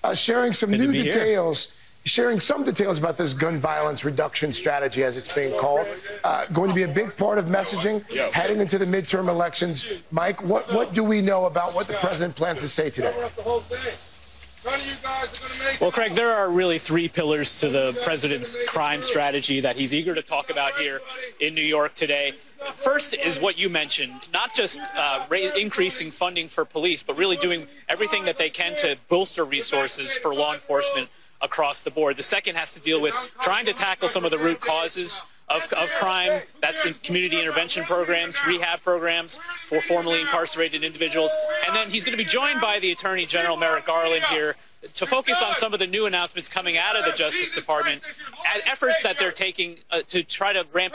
sharing some new details. Sharing some details about this gun violence reduction strategy, as it's being called, going to be a big part of messaging heading into the midterm elections. Mike, what do we know about what the president plans to say today? Well, Craig, there are really three pillars to the president's crime strategy that he's eager to talk about here in New York today. First is what you mentioned, not just increasing funding for police, but really doing everything that they can to bolster resources for law enforcement across the board. The second has to deal with trying to tackle some of the root causes of crime. That's in community intervention programs, rehab programs for formerly incarcerated individuals. And then he's going to be joined by the Attorney General Merrick Garland here to focus on some of the new announcements coming out of the Justice Department and efforts that they're taking to try to ramp